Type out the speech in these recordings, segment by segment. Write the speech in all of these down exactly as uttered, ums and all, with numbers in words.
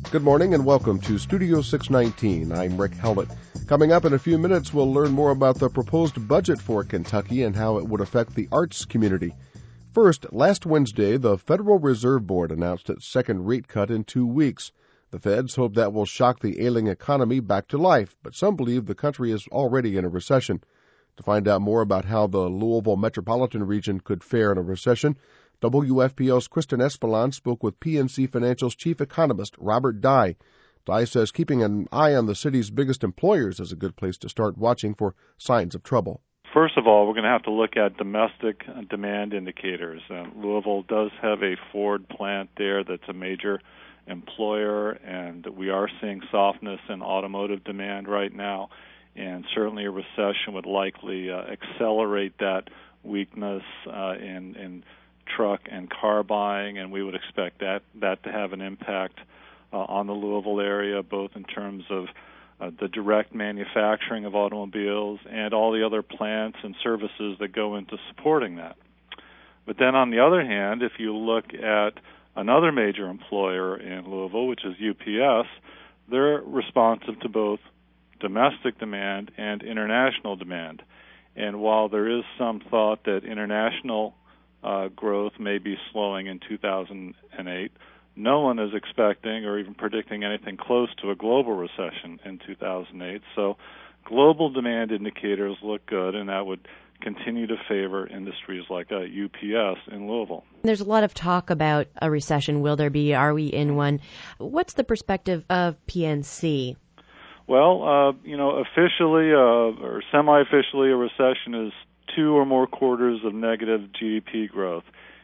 Good morning and welcome to Studio six nineteen. I'm Rick Hellett. Coming up in a few minutes, we'll learn more about the proposed budget for Kentucky and how it would affect the arts community. First, last Wednesday, the Federal Reserve Board announced its second rate cut in two weeks. The feds hope that will shock the ailing economy back to life, but some believe the country is already in a recession. To find out more about how the Louisville metropolitan region could fare in a recession, W F P L's Kristen Espelon spoke with P N C Financial's chief economist, Robert Dye. Dye says keeping an eye on the city's biggest employers is a good place to start watching for signs of trouble. First of all, we're going to have to look at domestic demand indicators. Uh, Louisville does have a Ford plant there that's a major employer, and we are seeing softness in automotive demand right now, and certainly a recession would likely uh, accelerate that weakness uh, in, in truck and car buying, and we would expect that, that to have an impact uh, on the Louisville area, both in terms of uh, the direct manufacturing of automobiles and all the other plants and services that go into supporting that. But then on the other hand, if you look at another major employer in Louisville, which is U P S, they're responsive to both domestic demand and international demand. And while there is some thought that international Uh, growth may be slowing in two thousand eight, no one is expecting or even predicting anything close to a global recession in two thousand eight. So global demand indicators look good, and that would continue to favor industries like uh, U P S in Louisville. There's a lot of talk about a recession. Will there be? Are we in one? What's the perspective of P N C? Well, uh, you know, officially uh, or semi-officially, a recession is two or more quarters of negative G D P growth.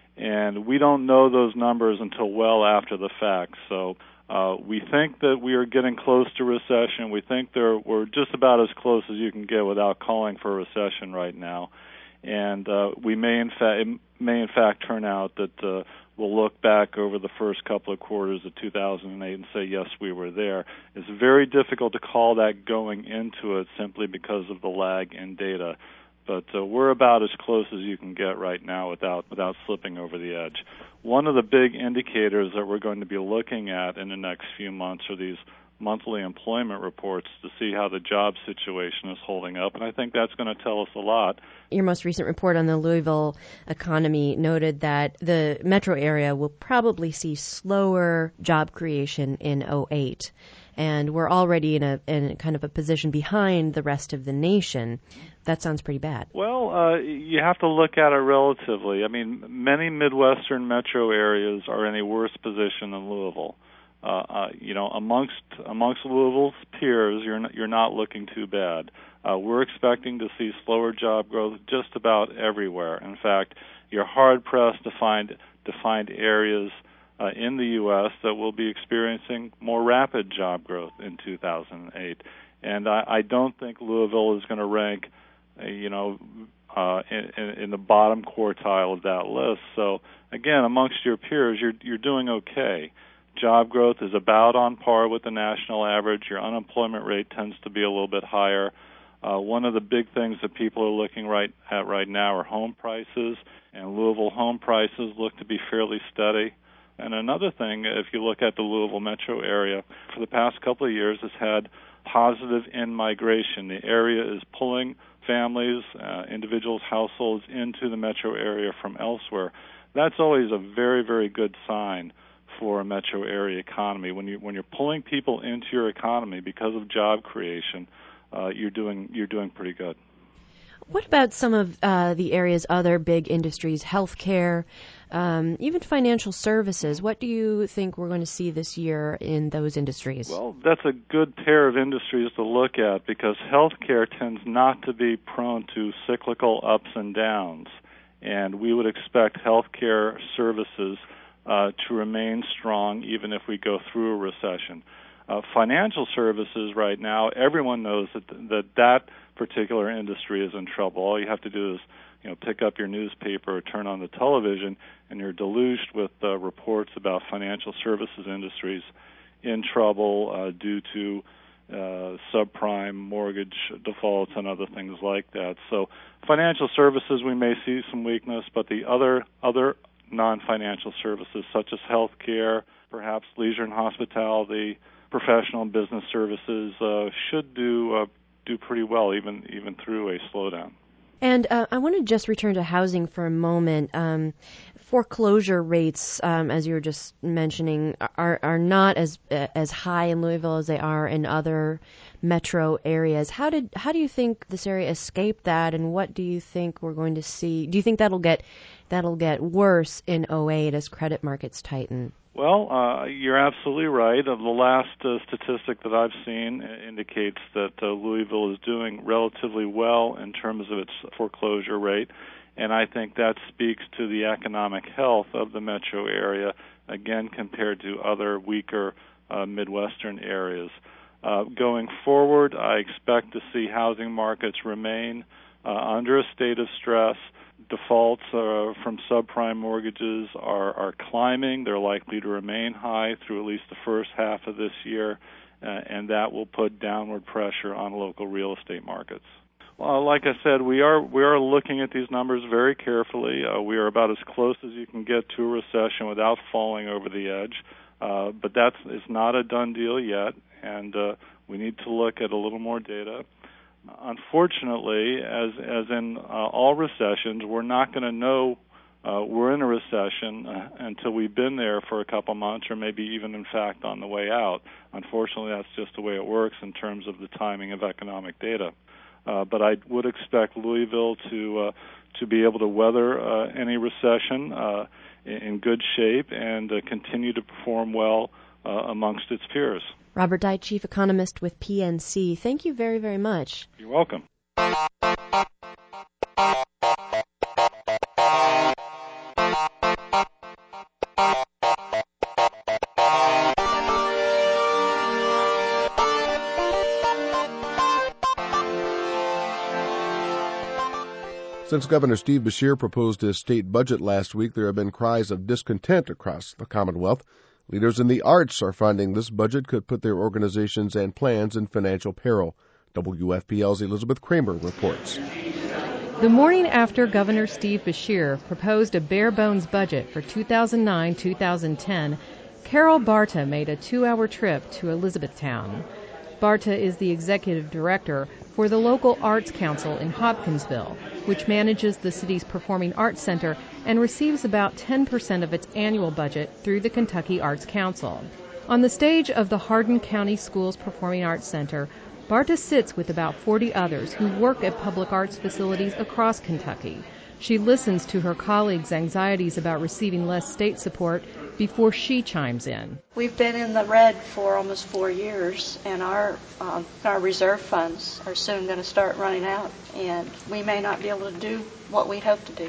And we don't know those numbers until well after the fact. So uh, we think that we are getting close to recession. We think there, we're just about as close as you can get without calling for a recession right now. And uh, we may in fact, it may in fact turn out that uh, we'll look back over the first couple of quarters of two thousand eight and say, yes, we were there. It's very difficult to call that going into it simply because of the lag in data. But uh, we're about as close as you can get right now without without slipping over the edge. One of the big indicators that we're going to be looking at in the next few months are these monthly employment reports to see how the job situation is holding up, and I think that's going to tell us a lot. Your most recent report on the Louisville economy noted that the metro area will probably see slower job creation in oh eight. And we're already in a in kind of a position behind the rest of the nation. That sounds pretty bad. Well, uh, you have to look at it relatively. I mean, many Midwestern metro areas are in a worse position than Louisville. Uh, uh, you know, amongst amongst Louisville's peers, you're not, you're not looking too bad. Uh, we're expecting to see slower job growth just about everywhere. In fact, you're hard pressed to find to find areas Uh, in the U S that will be experiencing more rapid job growth in two thousand eight. And I, I don't think Louisville is going to rank, uh, you know, uh, in, in the bottom quartile of that list. So, again, amongst your peers, you're, you're doing okay. Job growth is about on par with the national average. Your unemployment rate tends to be a little bit higher. Uh, one of the big things that people are looking right at right now are home prices, and Louisville home prices look to be fairly steady. And another thing, if you look at the Louisville metro area, for the past couple of years has had positive in-migration. The area is pulling families, uh, individuals, households into the metro area from elsewhere. That's always a very, very good sign for a metro area economy. When you when you're pulling people into your economy because of job creation, uh, you're doing you're doing pretty good. What about some of uh, the area's other big industries, healthcare, um, even financial services? What do you think we're going to see this year in those industries? Well, that's a good pair of industries to look at because healthcare tends not to be prone to cyclical ups and downs, and we would expect healthcare services uh, to remain strong even if we go through a recession. Uh, financial services right now, everyone knows that that that particular industry is in trouble. All you have to do is, you know, pick up your newspaper or turn on the television, and you're deluged with uh, reports about financial services industries in trouble uh, due to uh, subprime mortgage defaults and other things like that. So, financial services, we may see some weakness, but the other other non-financial services, such as healthcare, perhaps leisure and hospitality, professional and business services uh, should do uh, do pretty well, even even through a slowdown. And uh, I want to just return to housing for a moment. Um, foreclosure rates, um, as you were just mentioning, are are not as as high in Louisville as they are in other metro areas. How did how do you think this area escaped that, and what do you think we're going to see? Do you think that'll get that'll get worse in oh eight as credit markets tighten? Well, uh, you're absolutely right. Uh, the last uh, statistic that I've seen indicates that uh, Louisville is doing relatively well in terms of its foreclosure rate, and I think that speaks to the economic health of the metro area, again, compared to other weaker uh, Midwestern areas. Uh, going forward, I expect to see housing markets remain uh, under a state of stress. Defaults uh, from subprime mortgages are, are climbing. They're likely to remain high through at least the first half of this year, uh, and that will put downward pressure on local real estate markets. Well, like I said, we are we are looking at these numbers very carefully. Uh, we are about as close as you can get to a recession without falling over the edge, uh, but that's it's not a done deal yet, and uh, we need to look at a little more data. Unfortunately, as as in uh, all recessions, we're not going to know uh, we're in a recession uh, until we've been there for a couple months, or maybe even, in fact, on the way out. Unfortunately, that's just the way it works in terms of the timing of economic data. Uh, but I would expect Louisville to uh, to be able to weather uh, any recession uh, in, in good shape and uh, continue to perform well uh, amongst its peers. Robert Dye, Chief Economist with P N C. Thank you very, very much. You're welcome. Since Governor Steve Beshear proposed his state budget last week, there have been cries of discontent across the Commonwealth. Leaders in the arts are finding this budget could put their organizations and plans in financial peril. W F P L's Elizabeth Kramer reports. The morning after Governor Steve Beshear proposed a bare-bones budget for two thousand nine to two thousand ten, Carol Barta made a two-hour trip to Elizabethtown. Barta is the executive director for the local Arts Council in Hopkinsville, which manages the city's Performing Arts Center and receives about ten percent of its annual budget through the Kentucky Arts Council. On the stage of the Hardin County Schools Performing Arts Center, Barta sits with about forty others who work at public arts facilities across Kentucky. She listens to her colleagues' anxieties about receiving less state support before she chimes in. We've been in the red for almost four years, and our um, our reserve funds are soon going to start running out, and we may not be able to do what we hope to do.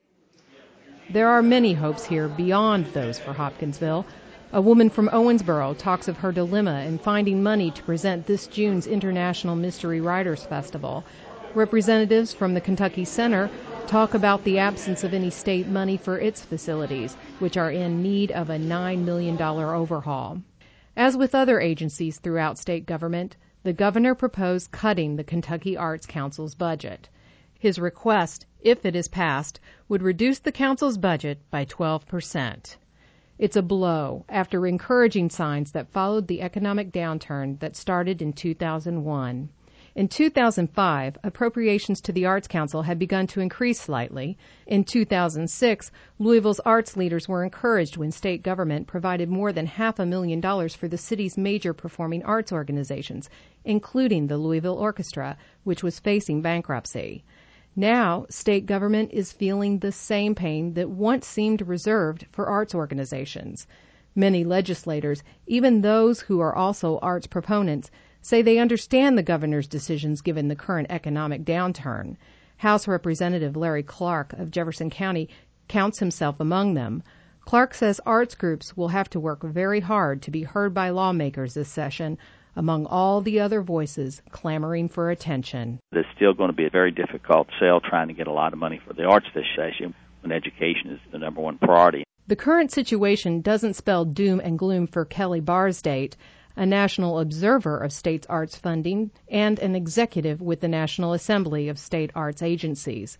There are many hopes here beyond those for Hopkinsville. A woman from Owensboro talks of her dilemma in finding money to present this June's International Mystery Writers Festival. Representatives from the Kentucky Center talk about the absence of any state money for its facilities, which are in need of a nine million dollars overhaul. As with other agencies throughout state government, the governor proposed cutting the Kentucky Arts Council's budget. His request, if it is passed, would reduce the council's budget by twelve percent. It's a blow after encouraging signs that followed the economic downturn that started in two thousand one. In two thousand five, appropriations to the Arts Council had begun to increase slightly. In two thousand six, Louisville's arts leaders were encouraged when state government provided more than half a million dollars for the city's major performing arts organizations, including the Louisville Orchestra, which was facing bankruptcy. Now, state government is feeling the same pain that once seemed reserved for arts organizations. Many legislators, even those who are also arts proponents, say they understand the governor's decisions given the current economic downturn. House Representative Larry Clark of Jefferson County counts himself among them. Clark says arts groups will have to work very hard to be heard by lawmakers this session, among all the other voices clamoring for attention. It's still going to be a very difficult sell trying to get a lot of money for the arts this session when education is the number one priority. The current situation doesn't spell doom and gloom for Kelly Barsdate, a national observer of states' arts funding and an executive with the National Assembly of State Arts Agencies.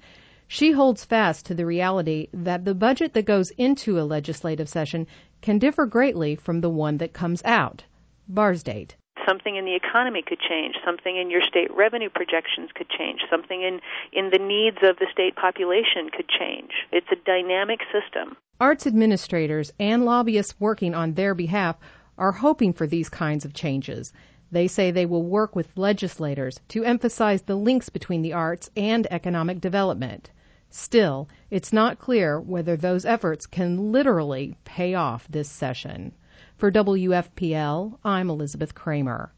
She holds fast to the reality that the budget that goes into a legislative session can differ greatly from the one that comes out. Barsdate. Something in the economy could change. Something in your state revenue projections could change. Something in, in the needs of the state population could change. It's a dynamic system. Arts administrators and lobbyists working on their behalf are hoping for these kinds of changes. They say they will work with legislators to emphasize the links between the arts and economic development. Still, it's not clear whether those efforts can literally pay off this session. For W F P L, I'm Elizabeth Kramer.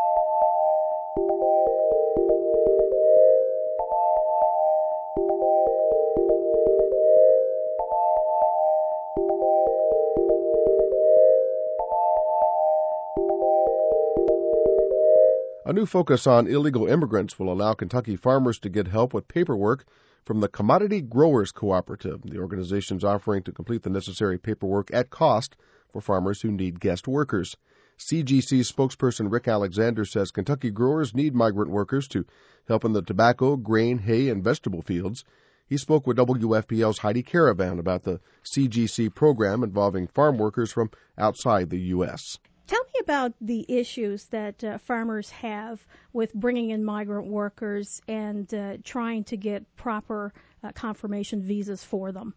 A new focus on illegal immigrants will allow Kentucky farmers to get help with paperwork from the Commodity Growers Cooperative. The organization is offering to complete the necessary paperwork at cost for farmers who need guest workers. C G C spokesperson Rick Alexander says Kentucky growers need migrant workers to help in the tobacco, grain, hay, and vegetable fields. He spoke with W F P L's Heidi Caravan about the C G C program involving farm workers from outside the U S Tell me about the issues that uh, farmers have with bringing in migrant workers and uh, trying to get proper uh, confirmation visas for them.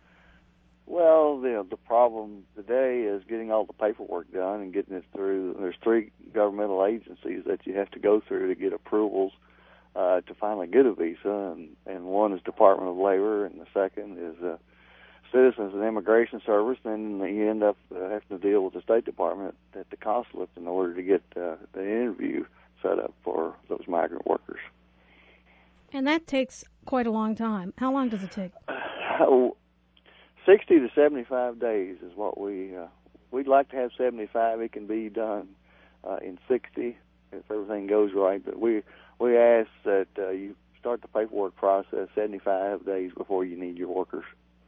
Well, the, the problem today is getting all the paperwork done and getting it through. There's three governmental agencies that you have to go through to get approvals uh, to finally get a visa, and, and one is Department of Labor, and the second is uh, Citizens and Immigration Service. Then you end up uh, having to deal with the State Department at the consulate in order to get uh, the interview set up for those migrant workers. And that takes quite a long time. How long does it take? Uh, sixty to seventy-five days is what we, uh, we'd like to have seventy-five. It can be done uh, in sixty if everything goes right. But we, we ask that uh, you start the paperwork process seventy-five days before you need your workers.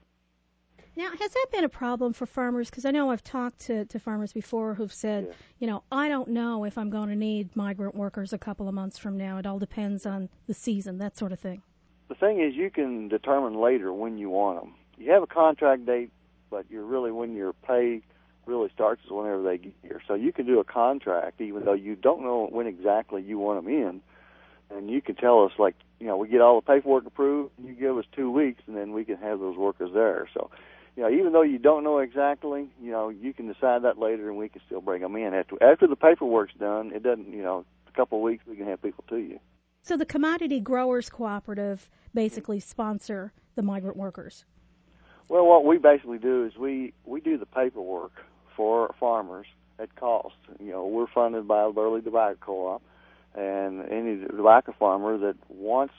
Now, has that been a problem for farmers? Because I know I've talked to, to farmers before who've said, yeah. you know, I don't know if I'm going to need migrant workers a couple of months from now. It all depends on the season, that sort of thing. The thing is, you can determine later when you want them. You have a contract date, but you're really, when your pay really starts is whenever they get here. So you can do a contract even though you don't know when exactly you want them in. And you can tell us, like, you know, we get all the paperwork approved, and you give us two weeks, and then we can have those workers there. So, you know, even though you don't know exactly, you know, you can decide that later, and we can still bring them in. After after the paperwork's done, it doesn't, you know, a couple of weeks we can have people to you. So the Commodity Growers Cooperative basically sponsor the migrant workers? Well, what we basically do is we, we do the paperwork for farmers at cost. You know, we're funded by the Burley Tobacco Co-op, and any tobacco farmer that wants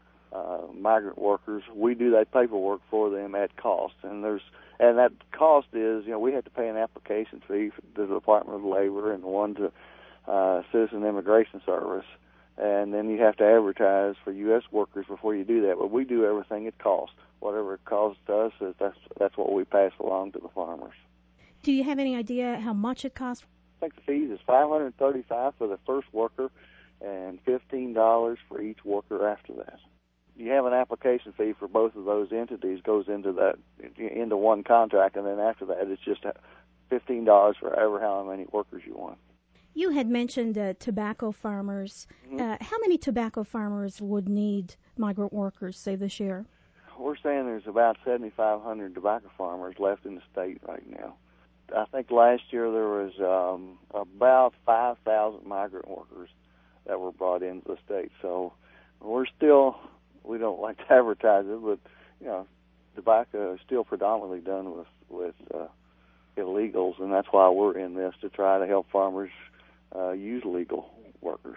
Uh, migrant workers, we do that paperwork for them at cost, and there's and that cost is, you know, we have to pay an application fee to the Department of Labor and one to uh, Citizen Immigration Service, and then you have to advertise for U S workers before you do that. But we do everything at cost. Whatever it costs us, is that's that's what we pass along to the farmers. Do you have any idea how much it costs? I think the fees is five hundred thirty-five dollars for the first worker and fifteen dollars for each worker after that. You have an application fee for both of those entities goes into that into one contract, and then after that it's just fifteen dollars for ever how many workers you want. You had mentioned uh, tobacco farmers. Mm-hmm. Uh, how many tobacco farmers would need migrant workers, say, this year? We're saying there's about seventy-five hundred tobacco farmers left in the state right now. I think last year there was um, about five thousand migrant workers that were brought into the state. So we're still... We don't like to advertise it, but, you know, tobacco is still predominantly done with, with uh, illegals, and that's why we're in this, to try to help farmers uh, use legal workers.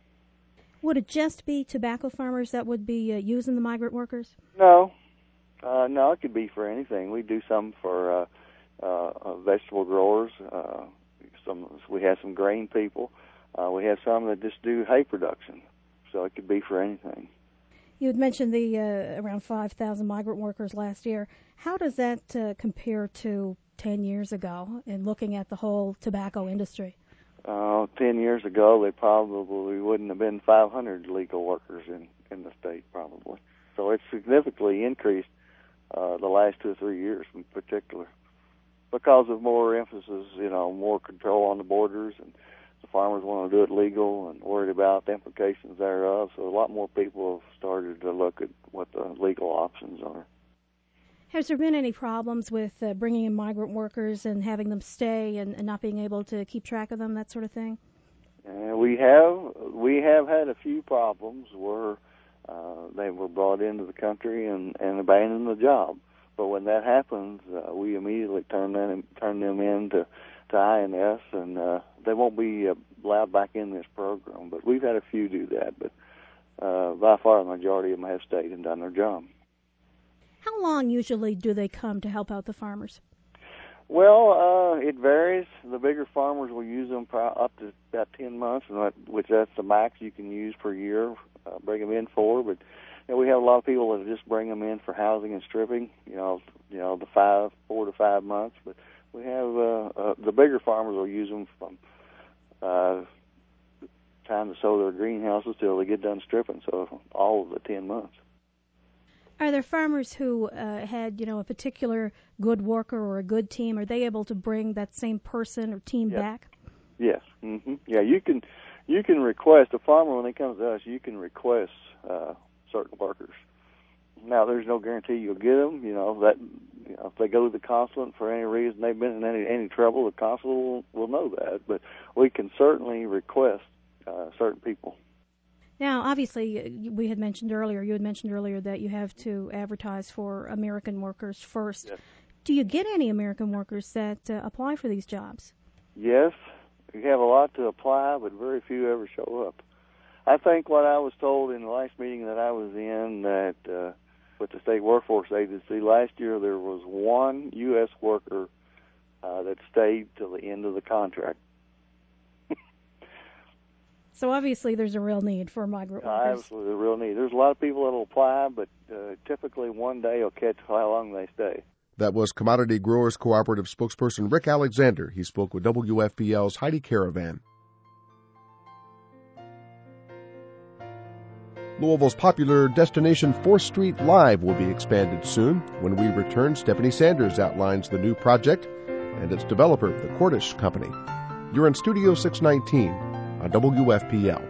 Would it just be tobacco farmers that would be uh, using the migrant workers? No. Uh, no, it could be for anything. We do some for uh, uh, vegetable growers. Uh, some We have some grain people. Uh, we have some that just do hay production, so it could be for anything. You had mentioned the uh, around five thousand migrant workers last year. How does that uh, compare to ten years ago in looking at the whole tobacco industry? Uh, ten years ago, they probably wouldn't have been five hundred legal workers in, in the state, probably. So it's significantly increased uh, the last two or three years in particular because of more emphasis, you know, more control on the borders, and the farmers want to do it legal and worried about the implications thereof. So a lot more people have started to look at what the legal options are. Has there been any problems with uh, bringing in migrant workers and having them stay and, and not being able to keep track of them, that sort of thing? Uh, we have we have had a few problems where uh, they were brought into the country and, and abandoned the job. But when that happens, uh, we immediately turn them turn them in to, to I N S, and uh, they won't be uh, allowed back in this program. But we've had a few do that. But uh, by far, the majority of them have stayed and done their job. How long usually do they come to help out the farmers? Well, uh, it varies. The bigger farmers will use them for up to about ten months, and that, which that's the max you can use per year. Uh, bring them in for, but you know, we have a lot of people that just bring them in for housing and stripping. You know, you know the five, four to five months. But we have uh, uh, the bigger farmers will use them from uh, time to sow their greenhouses till they get done stripping. So all of the ten months. Are there farmers who uh, had, you know, a particular good worker or a good team? Are they able to bring that same person or team Yes. back? Yes. Mm-hmm. Yeah, you can you can request a farmer when they come to us. You can request uh, certain workers. Now, there's no guarantee you'll get them. You know that you know, if they go to the consulate for any reason they've been in any any trouble, the consulate will, will know that. But we can certainly request uh, certain people. Now, obviously, we had mentioned earlier, you had mentioned earlier that you have to advertise for American workers first. Yes. Do you get any American workers that uh, apply for these jobs? Yes, we have a lot to apply, but very few ever show up. I think what I was told in the last meeting that I was in, that uh, with the State Workforce Agency, last year there was one U S worker uh, that stayed till the end of the contract. So obviously there's a real need for migrant workers. Absolutely, a real need. There's a lot of people that will apply, but uh, typically one day will catch how long they stay. That was Commodity Growers Cooperative spokesperson Rick Alexander. He spoke with W F P L's Heidi Caravan. Louisville's popular destination fourth Street Live will be expanded soon. When we return, Stephanie Sanders outlines the new project and its developer, the Cordish Company. You're in Studio six nineteen on W F P L.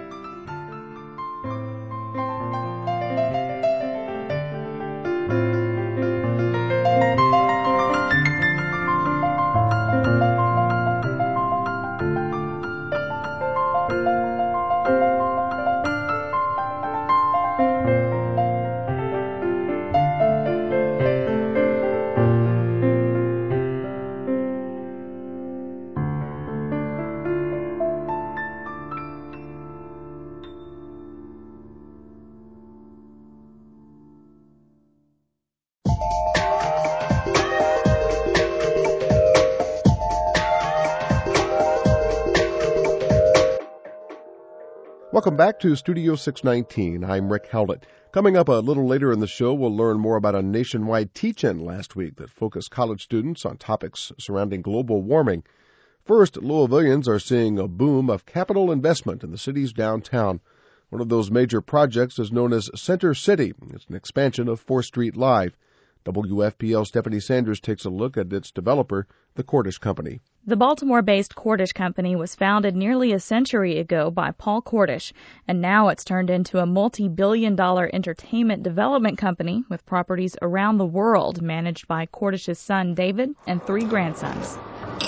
Welcome back to Studio six nineteen. I'm Rick Howlett. Coming up a little later in the show, we'll learn more about a nationwide teach-in last week that focused college students on topics surrounding global warming. First, Louisvillians are seeing a boom of capital investment in the city's downtown. One of those major projects is known as Center City. It's an expansion of fourth Street Live. W F P L's Stephanie Sanders takes a look at its developer, the Cordish Company. The Baltimore-based Cordish Company was founded nearly a century ago by Paul Cordish, and now it's turned into a multi-billion dollar entertainment development company with properties around the world managed by Cordish's son David and three grandsons.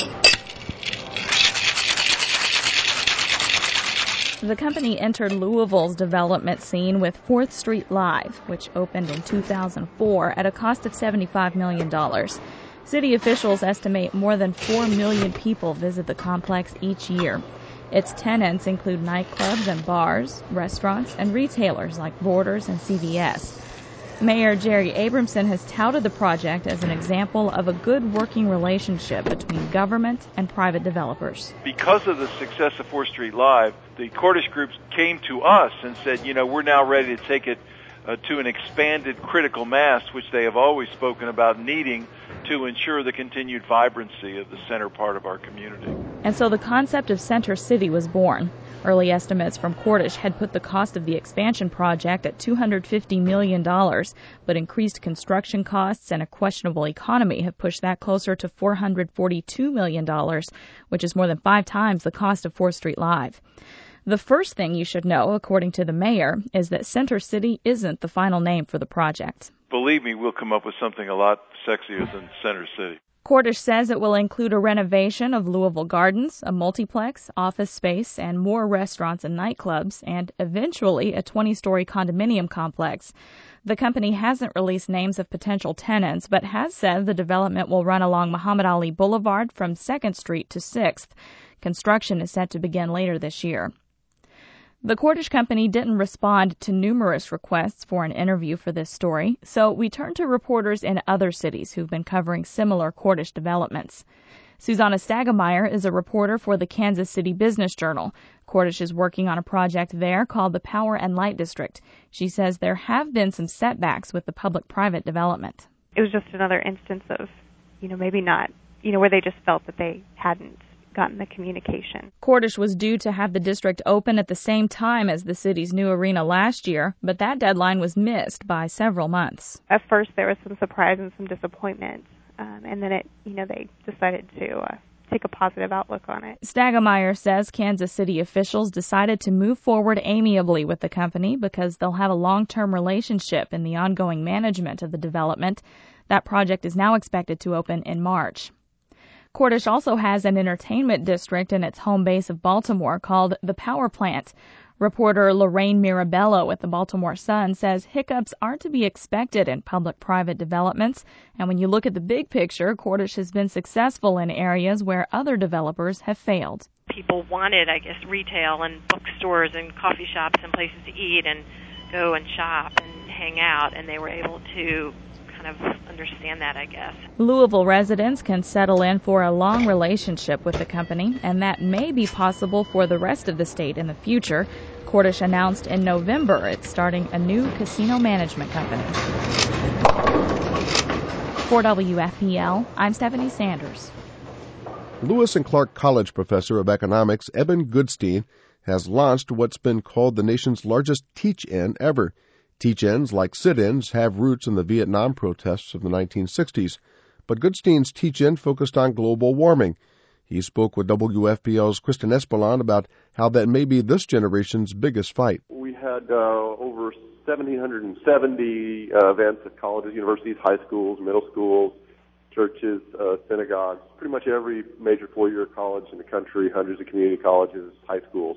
The company entered Louisville's development scene with fourth Street Live, which opened in two thousand four at a cost of seventy-five million dollars. City officials estimate more than four million people visit the complex each year. Its tenants include nightclubs and bars, restaurants, and retailers like Borders and C V S. Mayor Jerry Abramson has touted the project as an example of a good working relationship between government and private developers. Because of the success of fourth Street Live, the Cordish groups came to us and said, you know, we're now ready to take it uh, to an expanded critical mass, which they have always spoken about needing to ensure the continued vibrancy of the center part of our community. And so the concept of Center City was born. Early estimates from Cordish had put the cost of the expansion project at two hundred fifty million dollars, but increased construction costs and a questionable economy have pushed that closer to four hundred forty-two million dollars, which is more than five times the cost of fourth Street Live. The first thing you should know, according to the mayor, is that Center City isn't the final name for the project. Believe me, we'll come up with something a lot sexier than Center City. Cordish says it will include a renovation of Louisville Gardens, a multiplex, office space, and more restaurants and nightclubs, and eventually a twenty-story condominium complex. The company hasn't released names of potential tenants, but has said the development will run along Muhammad Ali Boulevard from second Street to sixth. Construction is set to begin later this year. The Cordish company didn't respond to numerous requests for an interview for this story, so we turned to reporters in other cities who've been covering similar Cordish developments. Susanna Stagemeyer is a reporter for the Kansas City Business Journal. Cordish is working on a project there called the Power and Light District. She says there have been some setbacks with the public-private development. It was just another instance of, you know, maybe not, you know, where they just felt that they hadn't gotten the communication. Cordish was due to have the district open at the same time as the city's new arena last year, but that deadline was missed by several months. At first there was some surprise and some disappointment, um, and then it, you know, they decided to uh, take a positive outlook on it. Stagemeyer says Kansas City officials decided to move forward amiably with the company because they'll have a long-term relationship in the ongoing management of the development. That project is now expected to open in March. Cordish also has an entertainment district in its home base of Baltimore called the Power Plant. Reporter Lorraine Mirabello at the Baltimore Sun says hiccups are to be expected in public-private developments, and when you look at the big picture, Cordish has been successful in areas where other developers have failed. People wanted, I guess, retail and bookstores and coffee shops and places to eat and go and shop and hang out, and they were able to kind of understand that, I guess. Louisville residents can settle in for a long relationship with the company, and that may be possible for the rest of the state in the future. Cordish announced in November it's starting a new casino management company. For W F P L, I'm Stephanie Sanders. Lewis and Clark College professor of economics Eben Goodstein has launched what's been called the nation's largest teach-in ever. Teach-ins, like sit-ins, have roots in the Vietnam protests of the nineteen sixties, but Goodstein's teach-in focused on global warming. He spoke with W F P L's Kristen Espelon about how that may be this generation's biggest fight. We had uh, over one thousand seven hundred seventy uh, events at colleges, universities, high schools, middle schools, churches, uh, synagogues, pretty much every major four-year college in the country, hundreds of community colleges, high schools.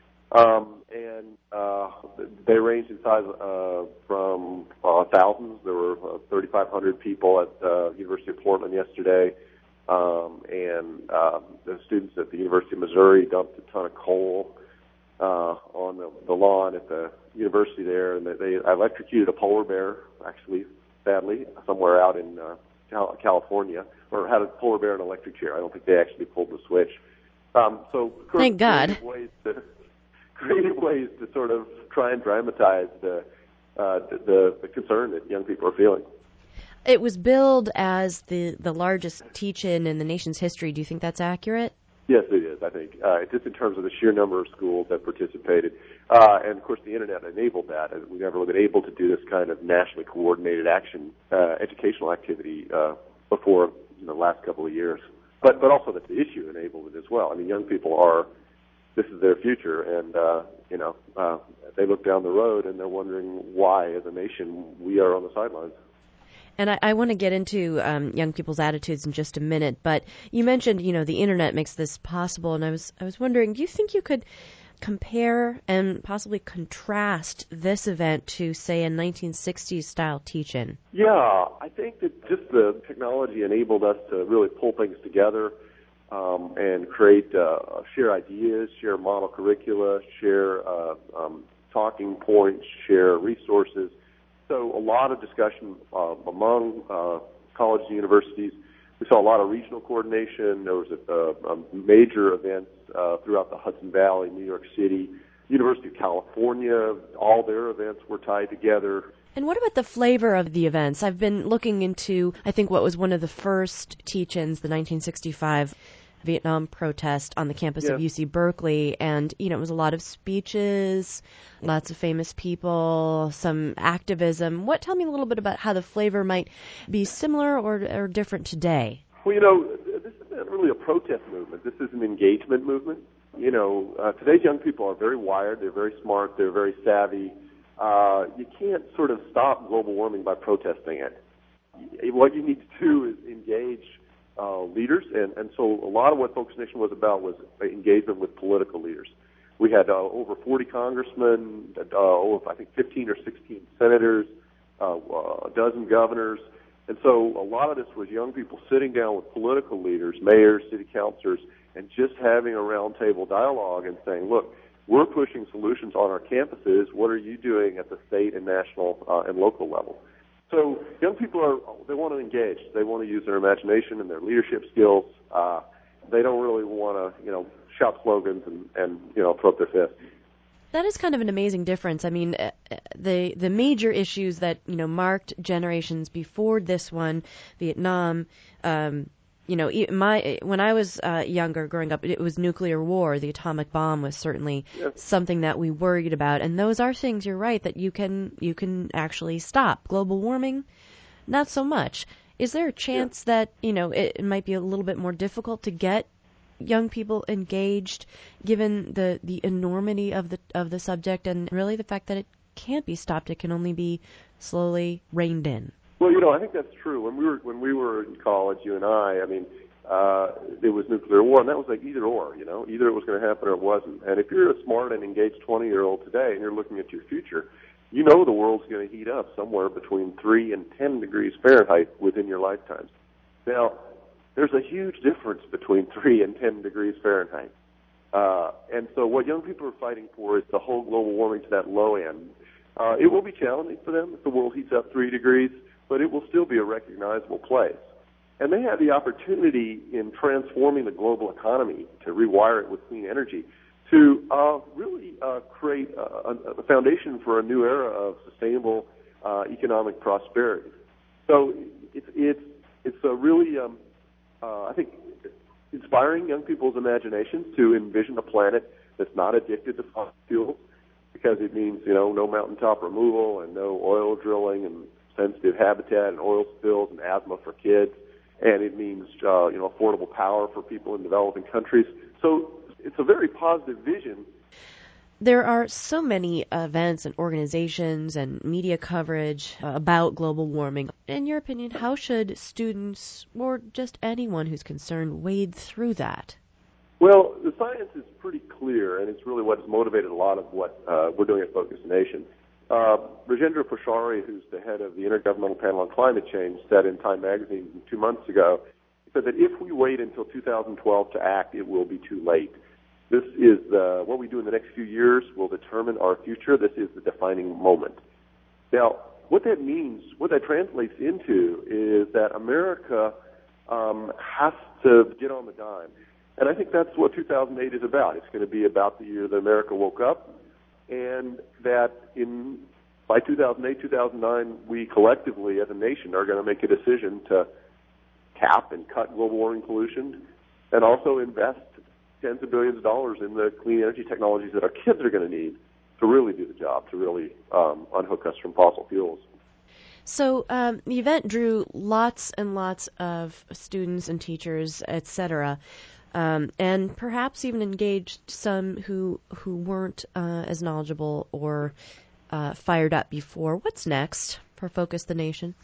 Um, and uh, they ranged in size uh, from uh, thousands. There were uh, thirty-five hundred people at the uh, University of Portland yesterday, um, and uh, the students at the University of Missouri dumped a ton of coal uh, on the, the lawn at the university there, and they, they electrocuted a polar bear, actually, sadly, somewhere out in uh, Cal- California, or had a polar bear in an electric chair. I don't think they actually pulled the switch. Um, so, thank God. Ways to, creative ways to sort of try and dramatize the, uh, the the concern that young people are feeling. It was billed as the, the largest teach-in in the nation's history. Do you think that's accurate? Yes, it is, I think, uh, just in terms of the sheer number of schools that participated. Uh, and, of course, the Internet enabled that. We've never been able to do this kind of nationally coordinated action, uh, educational activity uh, before in the last couple of years. But, but also that the issue enabled it as well. I mean, young people are this is their future, and, uh, you know, uh, they look down the road and they're wondering why, as a nation, we are on the sidelines. And I, I want to get into um, young people's attitudes in just a minute, but you mentioned, you know, the Internet makes this possible, and I was I was wondering, do you think you could compare and possibly contrast this event to, say, a nineteen sixties-style teach-in? Yeah, I think that just the technology enabled us to really pull things together. Um, and create, uh, share ideas, share model curricula, share uh, um, talking points, share resources. So a lot of discussion uh, among uh, colleges and universities. We saw a lot of regional coordination. There was a, a, a major events uh, throughout the Hudson Valley, New York City, University of California. All their events were tied together. And what about the flavor of the events? I've been looking into, I think, what was one of the first teach-ins, the nineteen sixty-five Vietnam protest on the campus Yeah. of U C Berkeley, and you know it was a lot of speeches, lots of famous people, some activism. What tell me a little bit about how the flavor might be similar or, or different today? Well, you know, this is not really a protest movement. This is an engagement movement. You know, uh, today's young people are very wired. They're very smart. They're very savvy. Uh, you can't sort of stop global warming by protesting it. What you need to do is engage uh, leaders, and, and so a lot of what Focus Nation was about was engagement with political leaders. We had uh, over forty congressmen, uh, over, I think fifteen or sixteen senators, uh, a dozen governors, and so a lot of this was young people sitting down with political leaders, mayors, city councilors, and just having a roundtable dialogue and saying, look, we're pushing solutions on our campuses. What are you doing at the state and national uh, and local level? So young people are, they want to engage. They want to use their imagination and their leadership skills. Uh, they don't really want to, you know, shout slogans and, and, you know, throw up their fists. That is kind of an amazing difference. I mean, uh, the the major issues that, you know, marked generations before this one, Vietnam, um, you know, my when I was uh, younger, growing up, it was nuclear war. The atomic bomb was certainly yes. something that we worried about, and those are things. You're right that you can you can actually stop. Global warming, not so much. Is there a chance yeah. that you know it, it might be a little bit more difficult to get young people engaged, given the the enormity of the of the subject, and really the fact that it can't be stopped? It can only be slowly reined in. Well, you know, I think that's true. When we were when we were in college, you and I, I mean, uh, there was nuclear war, and that was like either or. You know, either it was going to happen or it wasn't. And if you're a smart and engaged twenty-year-old today, and you're looking at your future, you know the world's going to heat up somewhere between three and ten degrees Fahrenheit within your lifetimes. Now, there's a huge difference between three and ten degrees Fahrenheit. Uh, and so what young people are fighting for is the whole global warming to that low end. Uh, it will be challenging for them if the world heats up three degrees, but it will still be a recognizable place. And they have the opportunity in transforming the global economy to rewire it with clean energy to uh, really uh, create a, a foundation for a new era of sustainable uh, economic prosperity. So it's it's it's a really um, uh, I think inspiring young people's imaginations to envision a planet that's not addicted to fossil fuels, because it means, you know, no mountaintop removal and no oil drilling and sensitive habitat and oil spills and asthma for kids. And it means, uh, you know, affordable power for people in developing countries. So it's a very positive vision. There are so many events and organizations and media coverage uh, about global warming. In your opinion, how should students or just anyone who's concerned wade through that? Well, the science is pretty clear, and it's really what has motivated a lot of what uh, we're doing at Focus Nation. Uh, Rajendra Pachauri, who's the head of the Intergovernmental Panel on Climate Change, said in Time magazine two months ago, he said that if we wait until two thousand twelve to act, it will be too late. This is the, what we do in the next few years will determine our future. This is the defining moment. Now, what that means, what that translates into is that America um, has to get on the dime. And I think that's what two thousand eight is about. It's going to be about the year that America woke up, and that in by two thousand eight, two thousand nine, we collectively as a nation are going to make a decision to cap and cut global warming pollution and also invest tens of billions of dollars in the clean energy technologies that our kids are going to need to really do the job, to really um, unhook us from fossil fuels. So um, the event drew lots and lots of students and teachers, et cetera, um, and perhaps even engaged some who who weren't uh, as knowledgeable or uh, fired up before. What's next for Focus the Nation?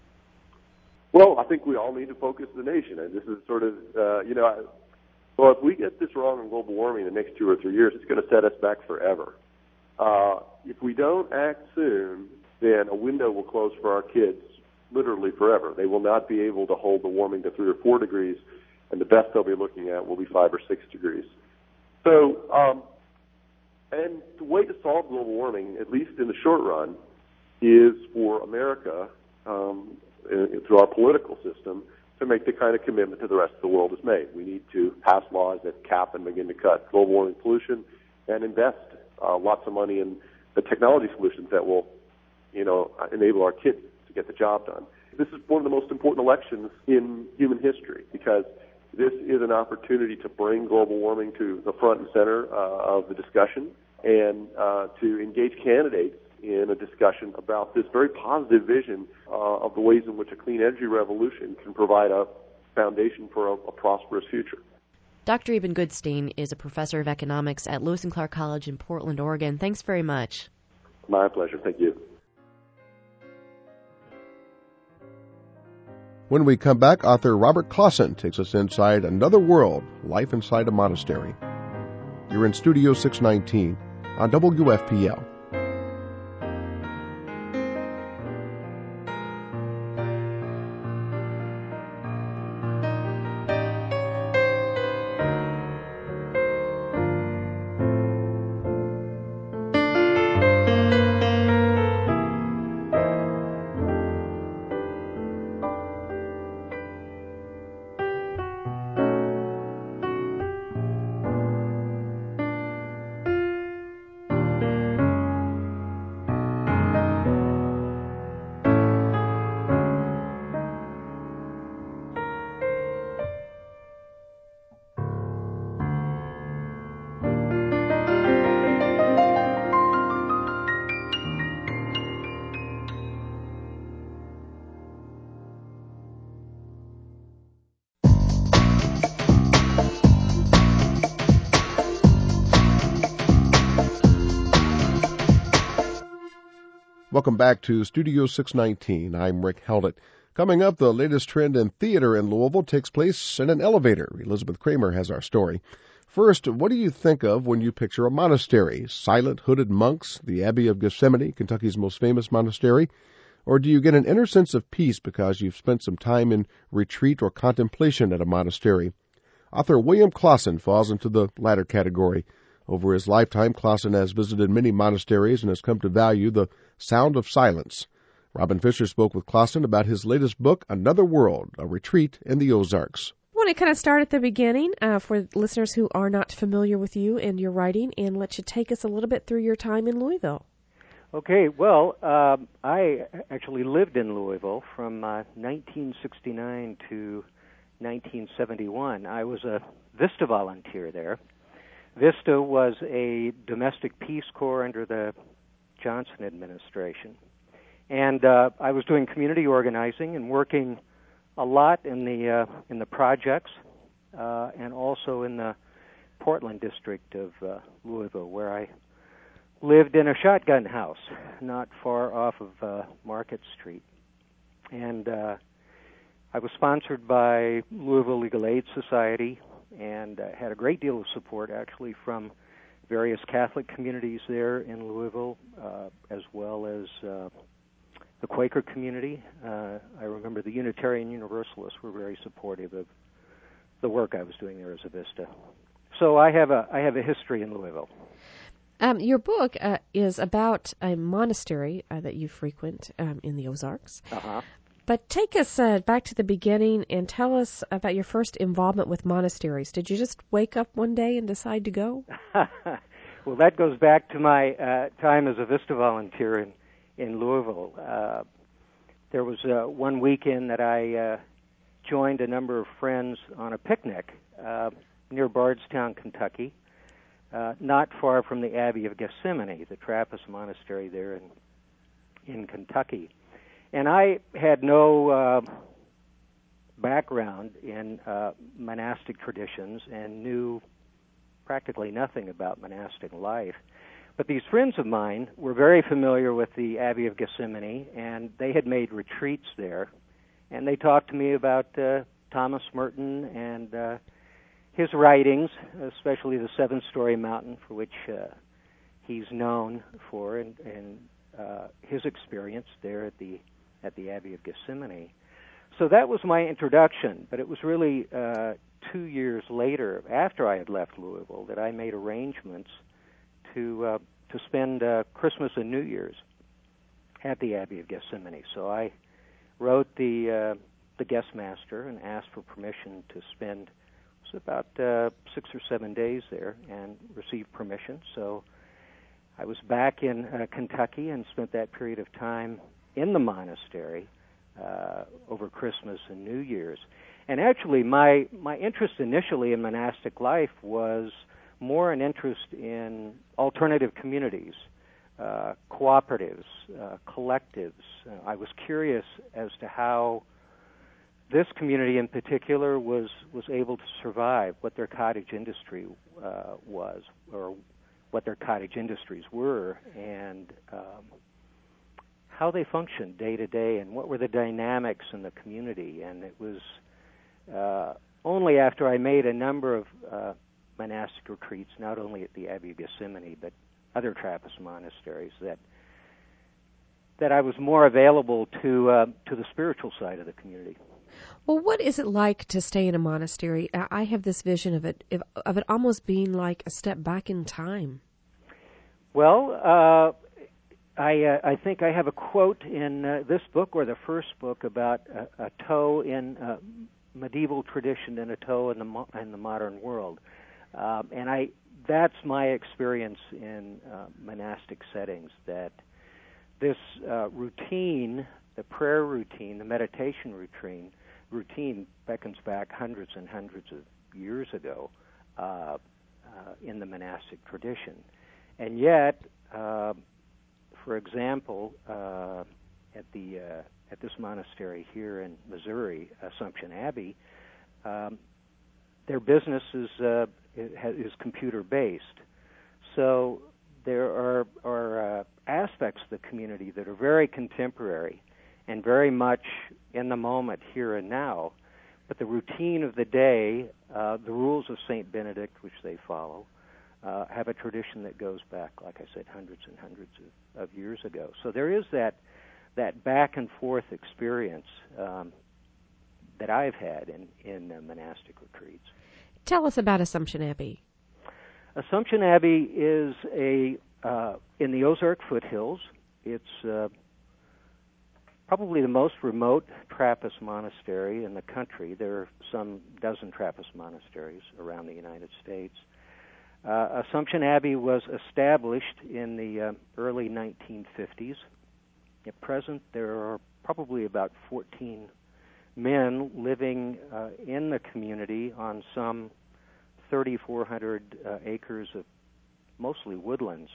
Well, I think we all need to focus the nation, and this is sort of, uh, you know, I, well, if we get this wrong on global warming in the next two or three years, it's going to set us back forever. Uh, if we don't act soon, then a window will close for our kids literally forever. They will not be able to hold the warming to three or four degrees, and the best they'll be looking at will be five or six degrees. So, um, and the way to solve global warming, at least in the short run, is for America, um, in, through our political system, to make the kind of commitment to the rest of the world has made. We need to pass laws that cap and begin to cut global warming pollution and invest uh, lots of money in the technology solutions that will, you know, enable our kids to get the job done. This is one of the most important elections in human history because This is an opportunity to bring global warming to the front and center uh, of the discussion and uh, to engage candidates in a discussion about this very positive vision uh, of the ways in which a clean energy revolution can provide a foundation for a, a prosperous future. Doctor Eben Goodstein is a professor of economics at Lewis and Clark College in Portland, Oregon. Thanks very much. My pleasure. Thank you. When we come back, author Robert Clausen takes us inside another world, life inside a monastery. You're in Studio six nineteen on W F P L. Welcome back to Studio six nineteen. I'm Rick Heldit. Coming up, the latest trend in theater in Louisville takes place in an elevator. Elizabeth Kramer has our story. First, what do you think of when you picture a monastery? Silent, hooded monks, the Abbey of Gethsemane, Kentucky's most famous monastery? Or do you get an inner sense of peace because you've spent some time in retreat or contemplation at a monastery? Author William Clausen falls into the latter category. Over his lifetime, Clausen has visited many monasteries and has come to value the sound of silence. Robin Fisher spoke with Clausen about his latest book, Another World, A Retreat in the Ozarks. I want to kind of start at the beginning uh, for listeners who are not familiar with you and your writing, and let you take us a little bit through your time in Louisville. Okay, well, um, I actually lived in Louisville from uh, nineteen sixty-nine to nineteen seventy-one. I was a VISTA volunteer there. VISTA was a domestic Peace Corps under the Johnson administration. And uh, I was doing community organizing and working a lot in the uh, in the projects uh, and also in the Portland district of uh, Louisville, where I lived in a shotgun house not far off of uh, Market Street. And uh, I was sponsored by Louisville Legal Aid Society and uh, had a great deal of support, actually, from various Catholic communities there in Louisville, uh, as well as uh, the Quaker community. Uh, I remember the Unitarian Universalists were very supportive of the work I was doing there as a VISTA. So I have a I have a history in Louisville. Um, your book uh, is about a monastery uh, that you frequent um, in the Ozarks. Uh-huh. But take us uh, back to the beginning and tell us about your first involvement with monasteries. Did you just wake up one day and decide to go? Well, that goes back to my uh, time as a VISTA volunteer in, in Louisville. Uh, there was uh, one weekend that I uh, joined a number of friends on a picnic uh, near Bardstown, Kentucky, uh, not far from the Abbey of Gethsemane, the Trappist monastery there in, in Kentucky. And I had no uh, background in uh, monastic traditions and knew practically nothing about monastic life. But these friends of mine were very familiar with the Abbey of Gethsemane, and they had made retreats there. And they talked to me about uh, Thomas Merton and uh, his writings, especially the Seven-Story Mountain, for which uh, he's known for, and, and uh, his experience there at the at the Abbey of Gethsemane. So that was my introduction, but it was really uh, two years later, after I had left Louisville, that I made arrangements to uh, to spend uh, Christmas and New Year's at the Abbey of Gethsemane. So I wrote the uh, the guest master and asked for permission to spend it was about uh, six or seven days there and received permission. So I was back in uh, Kentucky and spent that period of time in the monastery uh, over Christmas and New Year's. And actually, my, my interest initially in monastic life was more an interest in alternative communities, uh, cooperatives, uh, collectives. Uh, I was curious as to how this community in particular was, was able to survive, what their cottage industry uh, was, or what their cottage industries were, and um, how they functioned day to day, and what were the dynamics in the community. And it was uh, only after I made a number of uh, monastic retreats, not only at the Abbey of Gethsemani, but other Trappist monasteries, that that I was more available to uh, to the spiritual side of the community. Well, what is it like to stay in a monastery? I have this vision of it of it almost being like a step back in time. Well, uh, I uh, I think I have a quote in uh, this book, or the first book, about a, a toe in uh, medieval tradition and a toe in the mo- in the modern world, um, and I that's my experience in uh, monastic settings. That this uh, routine, the prayer routine, the meditation routine, routine beckons back hundreds and hundreds of years ago uh, uh, in the monastic tradition. And yet, uh, for example, uh, at the uh, at this monastery here in Missouri, Assumption Abbey, um, their business is uh, is computer-based. So there are, are uh, aspects of the community that are very contemporary and very much in the moment, here and now. But the routine of the day, uh, the rules of Saint Benedict, which they follow, uh, have a tradition that goes back, like I said, hundreds and hundreds of, of years ago. So there is that that back and forth experience um, that I've had in, in uh, monastic retreats. Tell us about Assumption Abbey. Assumption Abbey is a uh, in the Ozark foothills. It's uh, probably the most remote Trappist monastery in the country. There are some dozen Trappist monasteries around the United States. Uh, Assumption Abbey was established in the uh, early nineteen fifties. At present, there are probably about fourteen men living uh, in the community on some thirty-four hundred uh, acres of mostly woodlands.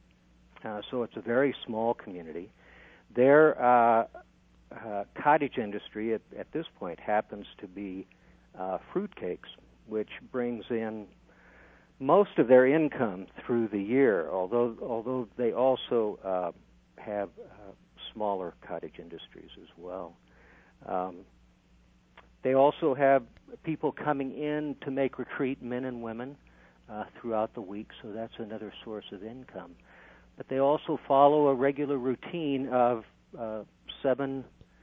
Uh, so it's a very small community. Their uh, uh, cottage industry at, at this point happens to be uh, fruitcakes, which brings in most of their income through the year, although although they also uh, have uh, smaller cottage industries as well. Um, they also have people coming in to make retreat, men and women, uh, throughout the week, so that's another source of income. But they also follow a regular routine of uh, seven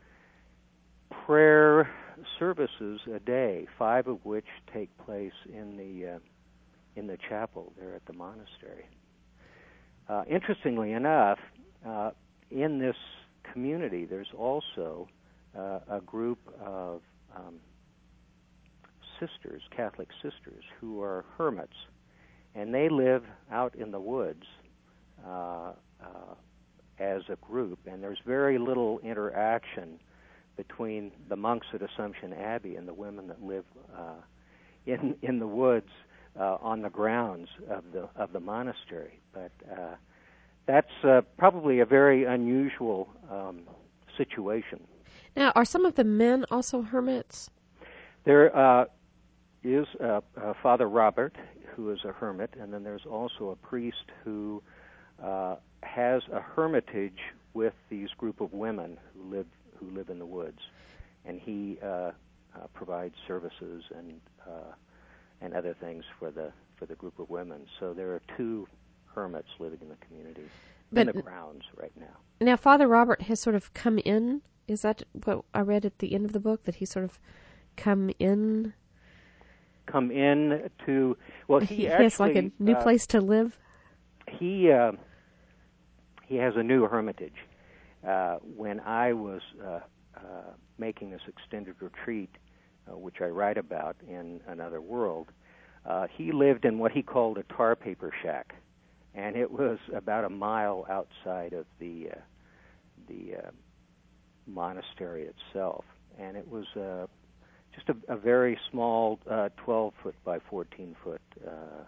prayer services a day, five of which take place in the uh, in the chapel there at the monastery. Uh, interestingly enough, uh, in this community, there's also uh, a group of um, sisters, Catholic sisters, who are hermits, and they live out in the woods uh, uh, as a group, and there's very little interaction between the monks at Assumption Abbey and the women that live uh, in in the woods uh, on the grounds of the of the monastery. But uh, that's uh, probably a very unusual um, situation. Now, are some of the men also hermits? There uh, is uh, uh, Father Robert, who is a hermit, and then there's also a priest who uh, has a hermitage with these group of women who live who live in the woods, and he uh, uh, provides services and uh, and other things for the for the group of women. So there are two hermits living in the community, but in the grounds right now. Now, Father Robert has sort of come in. Is that what I read at the end of the book, that he sort of come in? Come in to, well, he, he actually... has like a new uh, place to live? He, uh, he has a new hermitage. Uh, when I was uh, uh, making this extended retreat, uh, which I write about in Another World, uh, he lived in what he called a tar paper shack, and it was about a mile outside of the uh, the uh, monastery itself. and it was uh, just a, a very small uh, twelve foot by fourteen foot uh,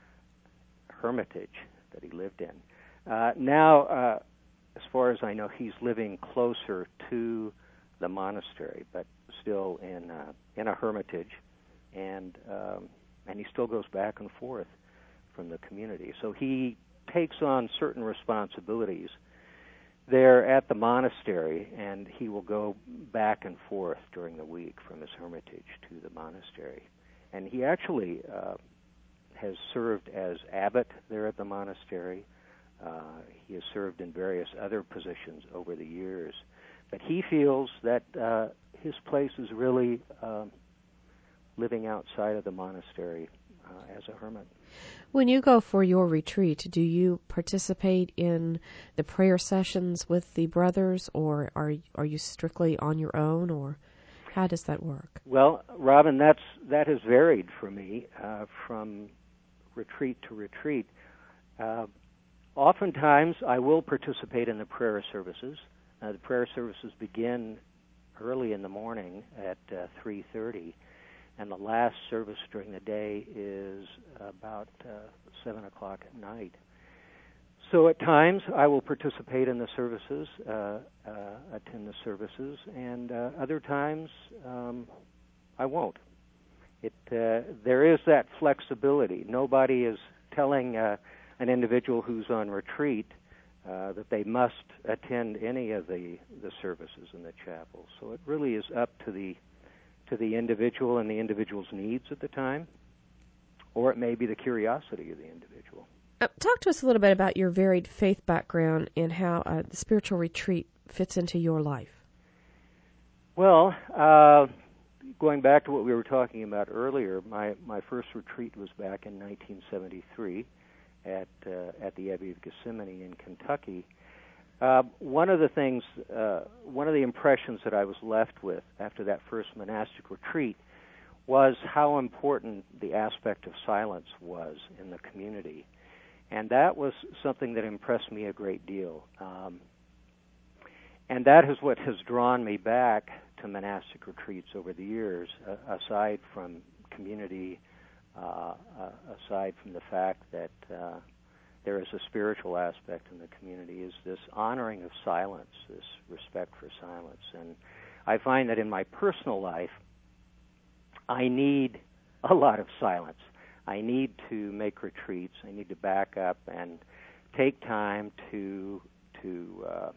hermitage that he lived in. Uh, now, uh, as far as I know, he's living closer to the monastery, but still in uh, in a hermitage, and um, and he still goes back and forth from the community. So he takes on certain responsibilities there at the monastery, and he will go back and forth during the week from his hermitage to the monastery. And he actually uh, has served as abbot there at the monastery. Uh, he has served in various other positions over the years. But he feels that uh, his place is really uh, living outside of the monastery uh, as a hermit. When you go for your retreat, do you participate in the prayer sessions with the brothers, or are are you strictly on your own, or how does that work? Well, Robin, that's that has varied for me uh, from retreat to retreat. Uh, oftentimes, I will participate in the prayer services. Uh, the prayer services begin early in the morning at uh, three thirty. And the last service during the day is about uh, seven o'clock at night. So at times I will participate in the services, uh, uh, attend the services, and uh, other times um, I won't. It uh, there is that flexibility. Nobody is telling uh, an individual who's on retreat uh, that they must attend any of the, the services in the chapel. So it really is up to the to the individual and the individual's needs at the time, or it may be the curiosity of the individual. Uh, talk to us a little bit about your varied faith background and how uh, the spiritual retreat fits into your life. Well, uh, going back to what we were talking about earlier, my, my first retreat was back in nineteen seventy-three at uh, at the Abbey of Gethsemani in Kentucky. Uh, one of the things, uh, one of the impressions that I was left with after that first monastic retreat was how important the aspect of silence was in the community. And that was something that impressed me a great deal. Um, and that is what has drawn me back to monastic retreats over the years, uh, aside from community, uh, uh, aside from the fact that uh, there is a spiritual aspect in the community, is this honoring of silence, this respect for silence. And I find that in my personal life, I need a lot of silence. I need to make retreats. I need to back up and take time to to uh,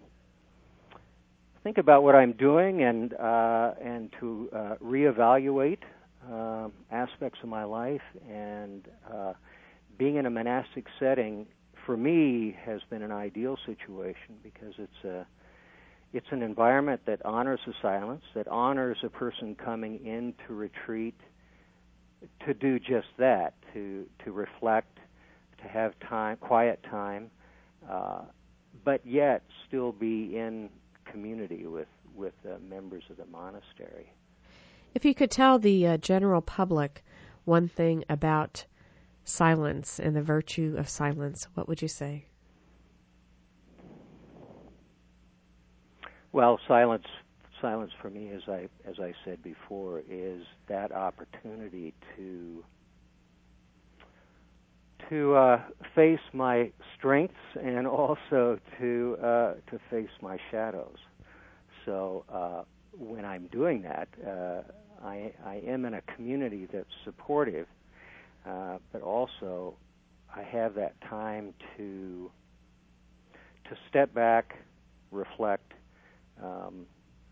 think about what I'm doing and uh, and to uh, reevaluate uh, aspects of my life. And uh, being in a monastic setting, for me, has been an ideal situation because it's a it's an environment that honors the silence, that honors a person coming into retreat to do just that, to to reflect, to have time, quiet time, uh, but yet still be in community with with uh, members of the monastery. If you could tell the uh, general public one thing about silence and the virtue of silence, what would you say? Well, silence silence for me, as I as I said before, is that opportunity to to uh, face my strengths and also to uh, to face my shadows. So uh, when I'm doing that, uh, I I am in a community that's supportive. Uh, but also, I have that time to to step back, reflect, um,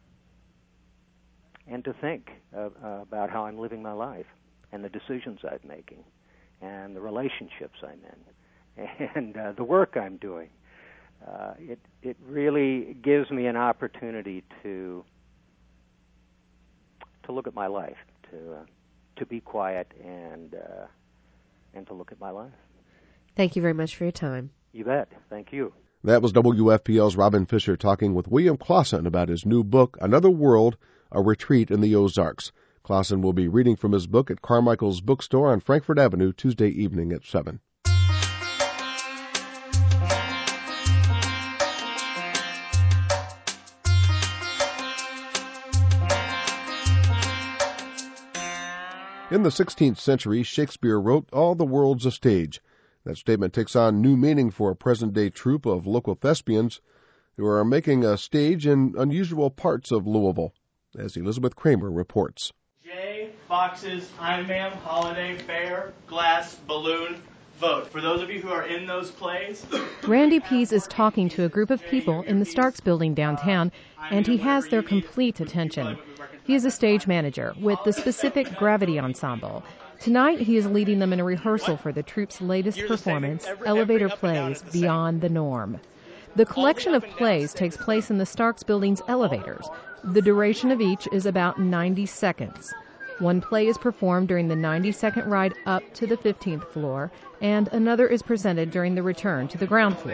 and to think uh, uh, about how I'm living my life and the decisions I'm making and the relationships I'm in and uh, the work I'm doing. Uh, it it really gives me an opportunity to to look at my life, to uh, to be quiet and uh, and to look at my life. Thank you very much for your time. You bet. Thank you. That was W F P L's Robin Fisher talking with William Clausen about his new book, Another World, A Retreat in the Ozarks. Clausen will be reading from his book at Carmichael's Bookstore on Frankfort Avenue Tuesday evening at seven. In the sixteenth century, Shakespeare wrote, "All the world's a stage." That statement takes on new meaning for a present-day troupe of local thespians who are making a stage in unusual parts of Louisville, as Elizabeth Kramer reports. Jay, Fox's, I'm Ma'am, Holiday, Fair, Glass, Balloon, Vote. For those of you who are in those plays... Randy Pease is talking to a group of people in the Starks building downtown, and he has their complete attention. He is a stage manager with the Specific Gravity Ensemble. Tonight, he is leading them in a rehearsal for the troupe's latest performance, Elevator Plays Beyond the Norm. The collection of plays takes place in the Starks building's elevators. The duration of each is about ninety seconds. One play is performed during the ninety-second ride up to the fifteenth floor, and another is presented during the return to the ground floor.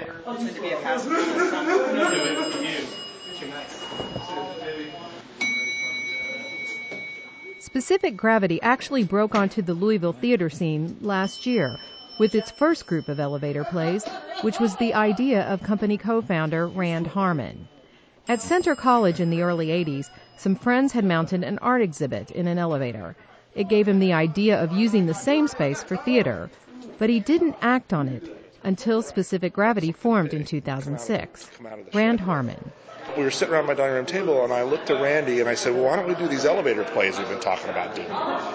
Specific Gravity actually broke onto the Louisville theater scene last year with its first group of elevator plays, which was the idea of company co-founder Rand Harmon. At Centre College in the early eighties, some friends had mounted an art exhibit in an elevator. It gave him the idea of using the same space for theater, but he didn't act on it until Specific Gravity formed in two thousand six. Rand Harmon. We were sitting around my dining room table, and I looked at Randy, and I said, well, why don't we do these elevator plays we've been talking about doing?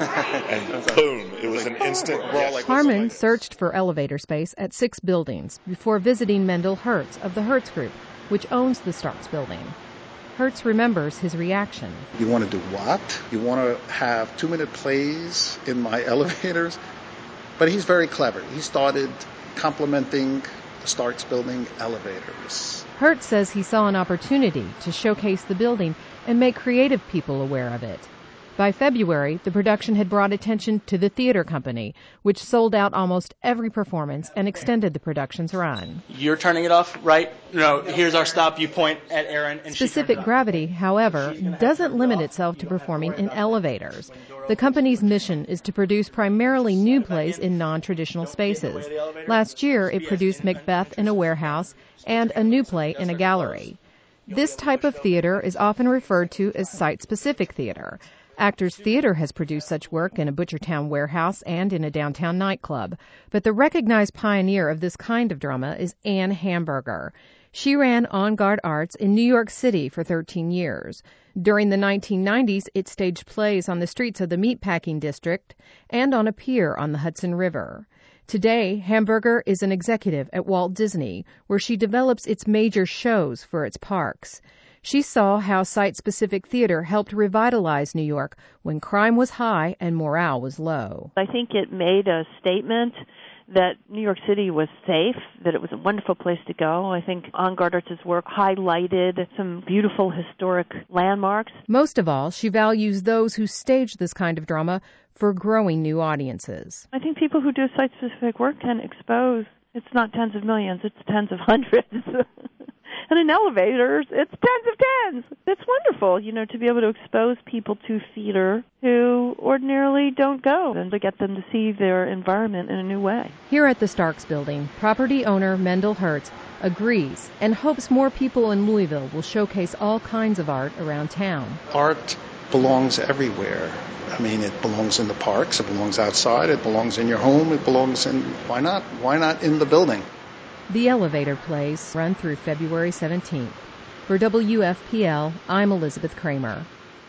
And boom, it was an instant. Like, Harmon searched for elevator space at six buildings before visiting Mendel Hertz of the Hertz Group, which owns the Starks building. Hertz remembers his reaction. You want to do what? You want to have two-minute plays in my elevators? But he's very clever. He started complimenting the Starks building elevators. Hertz says he saw an opportunity to showcase the building and make creative people aware of it. By February, the production had brought attention to the theater company, which sold out almost every performance and extended the production's run. You're turning it off, right? No, here's our stop. You point at Aaron and Specific Gravity, however, doesn't limit itself to performing in elevators. The company's mission is to produce primarily new plays in non-traditional spaces. Last year, it produced Macbeth in a warehouse and a new play in a gallery. This type of theater is often referred to as site-specific theater. Actors Theater has produced such work in a Butchertown warehouse and in a downtown nightclub. But the recognized pioneer of this kind of drama is Ann Hamburger. She ran On Guard Arts in New York City for thirteen years. During the nineteen nineties, it staged plays on the streets of the Meatpacking District and on a pier on the Hudson River. Today, Hamburger is an executive at Walt Disney, where she develops its major shows for its parks. She saw how site-specific theater helped revitalize New York when crime was high and morale was low. I think it made a statement that New York City was safe, that it was a wonderful place to go. I think On Guard Arts' work highlighted some beautiful historic landmarks. Most of all, she values those who stage this kind of drama for growing new audiences. I think people who do site-specific work can expose, it's not tens of millions, it's tens of hundreds. And in elevators, it's tens of tens. It's wonderful, you know, to be able to expose people to theater who ordinarily don't go and to get them to see their environment in a new way. Here at the Starks building, property owner Mendel Hertz agrees and hopes more people in Louisville will showcase all kinds of art around town. Art belongs everywhere. I mean, it belongs in the parks, it belongs outside, it belongs in your home, it belongs in, why not? Why not in the building? The elevator plays run through February seventeenth. For W F P L, I'm Elizabeth Kramer.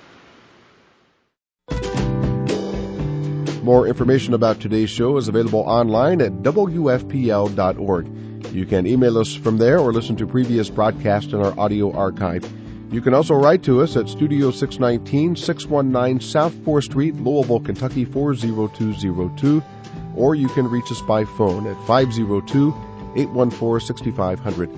More information about today's show is available online at W F P L dot org. You can email us from there or listen to previous broadcasts in our audio archive. You can also write to us at Studio six nineteen, six one nine South fourth Street, Louisville, Kentucky four zero two zero two, or you can reach us by phone at five oh two, eight one four, six five zero zero.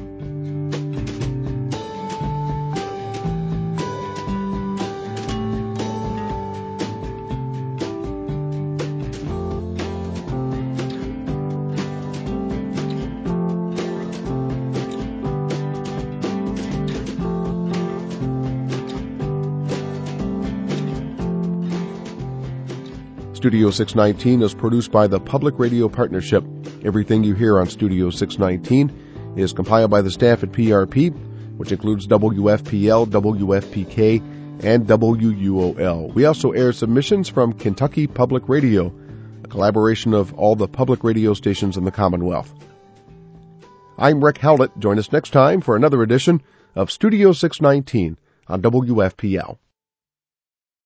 Studio six nineteen is produced by the Public Radio Partnership. Everything you hear on Studio six nineteen is compiled by the staff at P R P, which includes W F P L, W F P K, and W U O L. We also air submissions from Kentucky Public Radio, a collaboration of all the public radio stations in the Commonwealth. I'm Rick Howlett. Join us next time for another edition of Studio six nineteen on W F P L.